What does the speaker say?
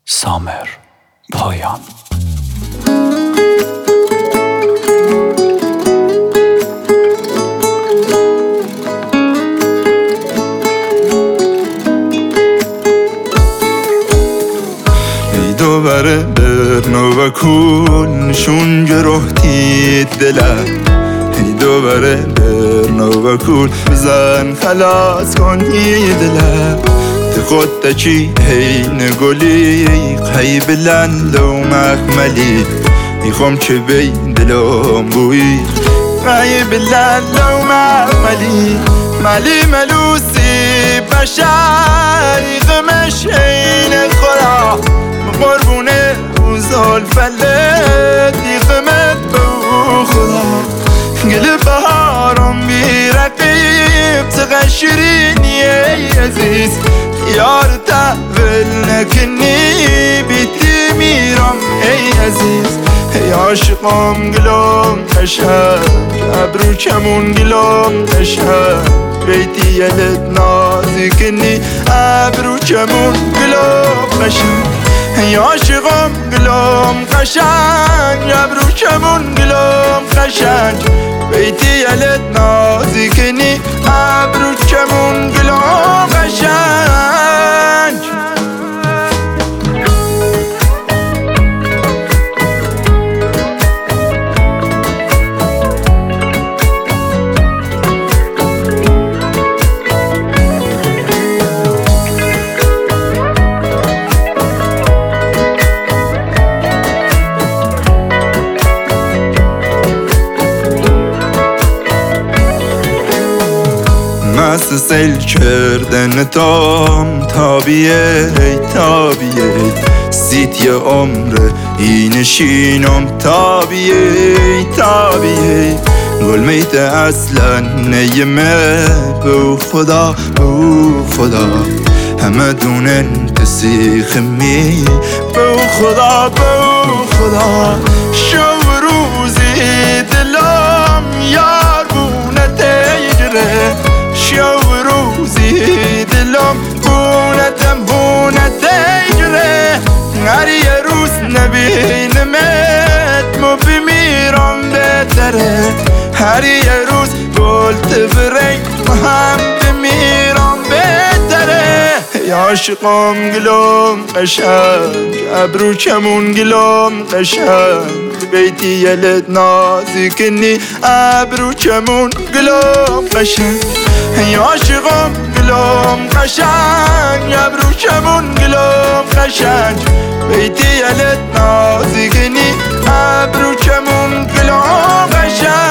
سامر پایان. دوباره برنو بکن شون گروهتی دلم، دوباره برنو بکن بزن خلاص کنی دلم. خود چی هین گلی خی بلند و مخملی میخوام که بین دلم بوی خی بلند و مخملی ملی ملوسی بشری غمش این خورا قربونه اوزال فلدی غمت بو خدا گل بهارم بی رقیب تغشرینی ای عزیز یار تحول نکنی بیتی میرم ای عزیز. ای عاشقم گلم قشنگ ابرو کمون گلم قشنگ بیتی یلت نازی کنی ابرو کمون گلم قشنگ. ای عاشقم گلم قشنگ ابرو کمون گلم قشنگ بیتی یلت نازی کنی ابرو کمون گلم قشنگ. مست سیل کردن تام تابیه تابیه سیتی عمر این شینم تابیه تابیه گلمیت اصلا نیمه بو خدا بو خدا همه دونن کسی خمی بو خدا بو خدا. شو روزی دلم یار بونه تیجره شو روزی دلم بونه تیجره هر یه روز نبینمت مو بمیرم بهتره هر یه روز گلت برنگ هم بمیرم بهتره. ای عاشقم گلم قشنگ ابرو کمون گلم قشنگ بیتی یلت نازی کنی ابرو کمون گلم قشنگ. ای عاشقم گلم قشنگ ابرو کمون گلم قشنگ بیتی یلت نازی کنی ابرو کمون گلم قشنگ.